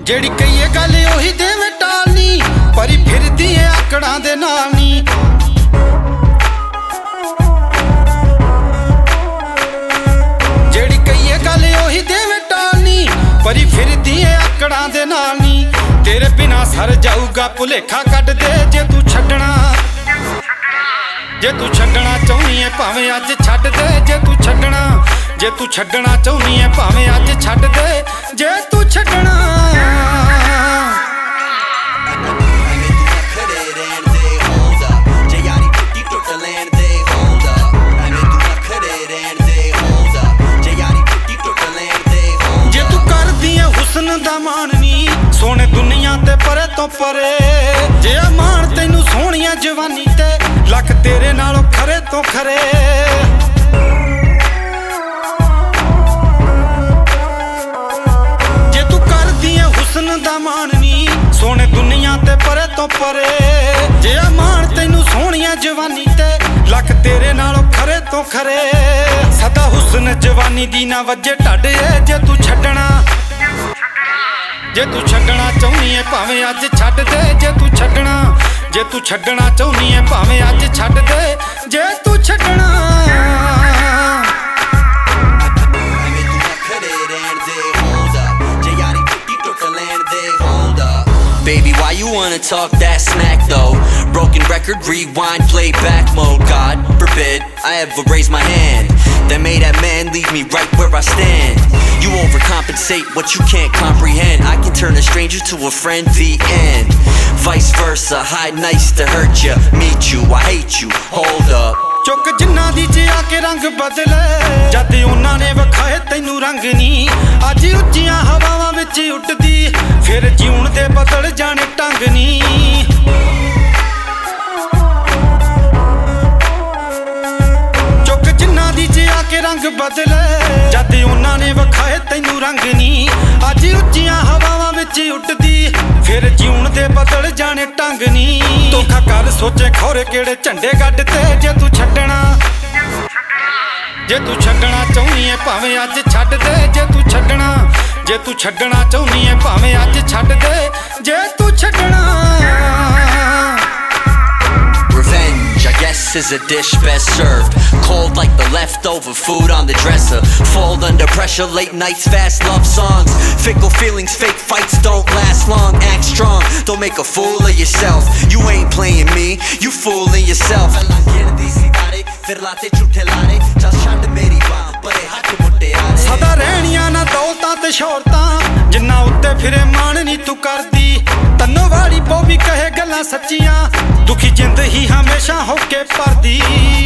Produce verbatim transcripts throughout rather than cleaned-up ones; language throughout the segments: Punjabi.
ਜਿਹੜੀ ਕਹੀਏ ਗੱਲ ਉਹੀ ਦੇਵੇਂ ਟਾਲਨੀ ਪਰੀ ਫਿਰਦੀ ਏ ਆਕੜਾਂ ਦੇ ਨਾਲ ਨੀ ਜਿਹੜੀ ਕਹੀਏ ਗੱਲ ਉਹੀ ਦੇਵੇਂ ਟਾਲਨੀ ਪਰੀ ਫਿਰਦੀ ਏ ਆਕੜਾਂ ਦੇ ਨਾਲ ਨੀ ਤੇਰੇ ਬਿਨਾ ਸਰ ਜਾਊਗਾ ਭੁਲੇਖਾ ਕੱਢ ਦੇ ਜੇ ਤੂੰ ਛੱਡਣਾ ਜੇ ਤੂੰ ਛੱਡਣਾ ਚਾਹੁੰਦੀ ਏ ਭਾਵੇਂ ਅੱਜ ਛੱਡ ਦੇ ਜੇ ਤੂੰ ਛੱਡਣਾ ਜੇ ਤੂੰ ਛੱਡਣਾ ਚਾਹੁੰਦੀ ਏ ਭਾਵੇਂ ਅੱਜ ਛੱਡ ਦੇ ਜੇ ਤੂੰ ਛੱਡਣਾ ਜੇ ਤੂੰ ਕਰਦੀ ਏ ਹੁਸਨ ਦਾ ਮਾਣ ਨੀ ਸੋਹਣੇ ਦੁਨੀਆ ਤੇ ਪਰੇ ਤੋਂ ਪਰੇ ਜੇ ਆ ਮਾਣ ਤੈਨੂੰ ਸੋਹਣੀਆਂ ਜਵਾਨੀ ਤੇ ਲੱਖ ਤੇਰੇ ਨਾਲੋਂ ਖਰੇ ਤੋਂ ਖਰੇ ਜੇ ਤੂੰ ਕਰਦੀ ਏ ਹੁਸਨ ਦਾ ਮਾਣ ਨੀ ਸੋਹਣੇ ਦੁਨੀਆ ਤੇ ਪਰੇ ਤੋਂ ਪਰੇ ਜੇ ਆ ਮਾਣ ਤੈਨੂੰ ਸੋਹਣੀਆਂ ਜਵਾਨੀ ਤੇ ਲੱਖ ਤੇਰੇ ਨਾਲੋਂ ਖਰੇ ਤੋਂ ਖਰੇ ਸਦਾ ਹੁਸਨ ਜਵਾਨੀ ਦੀ ਨਾ ਵੱਜੇ ਢੱਡ ਏ ਜੇ ਤੂੰ ਛੱਡਣਾ ਜੇ ਤੂੰ ਛੱਡਣਾ ਚਾਹੁੰਦੀ ਏ ਭਾਵੇਂ ਅੱਜ ਛੱਡ ਦੇ ਜੇ ਤੂੰ ਛੱਡਣਾ ਜੇ ਤੂੰ ਛੱਡਣਾ ਚਾਹੁੰਦੀ ਏ ਭਾਵੇਂ ਅੱਜ ਛੱਡ ਦੇ ਜੇ ਤੂੰ ਛੱਡਣਾ Baby, why you wanna talk that smack though? Broken record, rewind, playback mode. God forbid I ever raise my hand. That made that man leave me right where I stand. You overcompensate what you can't comprehend. I can turn a stranger to a friend, the end. Vice versa, hide nice to hurt ya. Meet you, I hate you, hold up. ਚੁੱਕ ਜਿੰਨਾ ਦੀ ਚ ਆ ਕੇ ਰੰਗ ਬਦਲੇ ਜਦ ਉਹਨਾਂ ਨੇ ਵਿਖਾਏ ਤੈਨੂੰ ਰੰਗ ਨੀ ਅੱਜ ਉੱਚੀਆਂ ਹਵਾਵਾਂ ਵਿੱਚ ਉੱਡਦੀ ਫਿਰ ਜਿਉਣ ਦੇ ਬਦਲ ਜਾਣੇ ਢੰਗ ਨੀ ਚੁੱਕ ਜਿੰਨਾ ਦੀ ਚ ਆ ਕੇ ਰੰਗ ਬਦਲੇ ਜਦ ਉਹਨਾਂ ਨੇ ਵਿਖਾਏ ਤੈਨੂੰ ਰੰਗ ਨੀ ਅੱਜ ਉੱਚੀਆਂ ਹਵਾਵਾਂ ਵਿੱਚ ਉੱਡਦੀ ਫਿਰ ਜਿਉਣ ਦੇ ਬਦਲ ਜਾਣੇ ਢੰਗ ਨੀ ਧੋਖਾ ਕਰ ਸੋਚੇ ਖੌਰੇ ਕਿਹੜੇ ਝੰਡੇ ਗੱਡ ਤੇ ਜੇ ਤੂੰ ਛੱਡਣਾ ਜੇ ਤੂੰ ਛੱਡਣਾ ਚਾਹੁੰਦੀ ਏ ਭਾਵੇਂ ਅੱਜ ਛੱਡ ਦੇ ਜੇ ਤੂੰ ਛੱਡਣਾ ਜੇ ਤੂੰ ਛੱਡਣਾ ਚਾਹੁੰਦੀ ਏ ਭਾਵੇਂ ਅੱਜ ਛੱਡ ਦੇ ਜੇ ਤੂੰ ਛੱਡਣਾ Revenge, I guess, is a dish best served cold like the leftover food on the dresser. Fold under pressure, late nights, fast love songs. Fickle feelings, fake fights don't last long. Act strong, don't make a fool of yourself. You ain't playing me, you fooling yourself. ਸਦਾ ਰਹਿਣੀਆਂ ਨਾ ਦੌਲਤਾਂ ਤੇ ਸ਼ੌਹਰਤਾਂ ਜਿੰਨਾ ਉੱਤੇ ਫਿਰੇ ਮਾਣ ਨੀ ਤੂੰ ਕਰਦੀ ਤੰਨੋ ਵਾਲੀ ਬੋਬੀ ਕਹੇ ਗੱਲਾਂ ਸੱਚੀਆਂ ਦੁਖੀ ਜਿੰਦ ਹੀ ਹਮੇਸ਼ਾ ਹੋ ਕੇ ਭਰਦੀ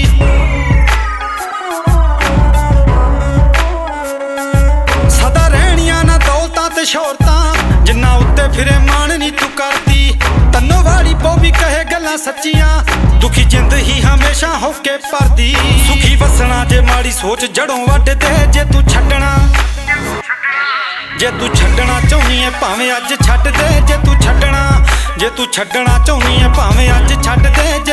ਸਦਾ ਰਹਿਣੀਆਂ ਨਾ ਦੌਲਤਾਂ ਤੇ ਸ਼ੌਹਰਤਾਂ ਜਿੰਨਾ ਉੱਤੇ ਫਿਰੇ ਮਾਣ ਨੀ ਤੂੰ ਕਰਦੀ ਤੰਨੋ ਵਾਲੀ ਬੋਬੀ ਕਹੇ ਗੱਲਾਂ ਸੱਚੀਆਂ ਦੁਖੀ ਜਿੰਦ ਹੀ ਹਮੇਸ਼ਾ ਹੋ ਕੇ ਭਰਦੀ ਸੁਖੀ ਵਸਣਾ ਜੇ ਮਾੜੀ ਸੋਚ ਜੜੋਂ ਵੱਢ ਦੇ ਜੇ ਤੂੰ ਛੱਡਣਾ ਜੇ ਤੂੰ ਛੱਡਣਾ ਚਾਹੁੰਦੀ ਏ ਭਾਵੇਂ ਅੱਜ ਛੱਡ ਦੇ ਜੇ ਤੂੰ ਛੱਡਣਾ ਜੇ ਤੂੰ ਛੱਡਣਾ ਚਾਹੁੰਦੀ ਏ ਭਾਵੇਂ ਅੱਜ ਛੱਡ ਦੇ